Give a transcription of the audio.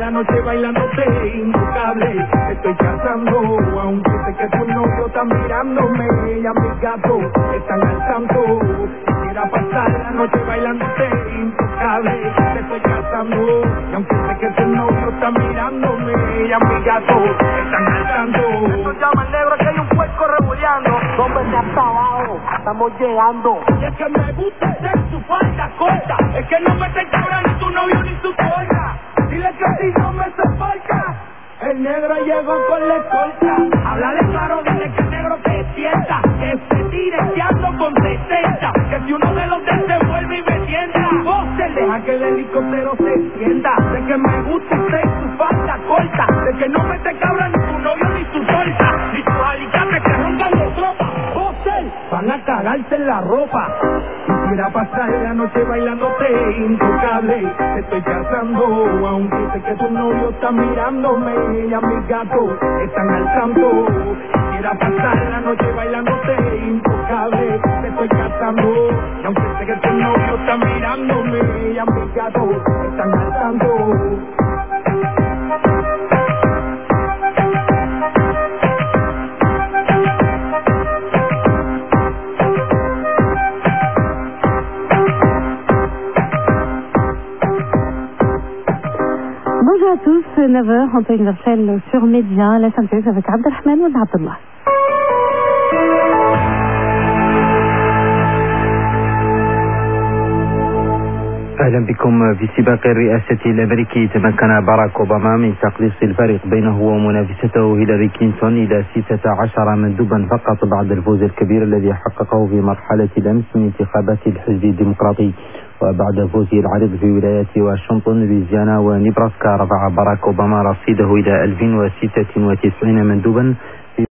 la noche bailándote intocable. Estoy cazando, aunque sé que tu novio está mirándome. Y a mis gatos están al tanto. Quisiera pasar la noche bailándote intocable. Estoy cazando, y aunque sé que tu novio está mirándome. Y a mis gatos están al tanto. Esto llama al negro, que hay un puerco rebuleando. Tómese hasta abajo, estamos llegando. Y es que me gusta ser su falda corta. Es que no me te cabra ni tu novio ni tu torta. Dile que si no me se falta. El negro llegó con la escolta. Háblale claro, dile que el negro te sienta. Que se tire que ando con 60. Que si uno de los tres se vuelve y me tienta. Vos deja que el helicóptero se sienta. De que me gusta ser su falda corta. De que no me te cabra ni tu novio ni tu torta. Ni tus alicates que roncan de tropa. Van a cagarse en la ropa. Quisiera pasar la noche bailándote intocable. Te estoy cazando, aunque sé que tu novio está mirándome. Y a mis gatos están al tanto. Quisiera pasar la noche bailándote intocable. Te estoy cazando, y aunque sé que tu novio está mirándome. Y a mis gatos están al tanto. Bonjour à tous, 9h en temps universel sur Média, la synthèse avec Abdelrahman ou Abdullah. أهلا بكم. في سباق الرئاسة الأمريكي تمكن باراك أوباما من تقليص الفارق بينه ومنافسته هيلاري كلينتون إلى 16 مندوبا فقط بعد الفوز الكبير الذي حققه في مرحلة الأمس من انتخابات الحزب الديمقراطي. وبعد فوزه العريض في ولايات واشنطن لويزيانا ونيبراسكا رفع باراك أوباما رصيده إلى 1096 مندوبا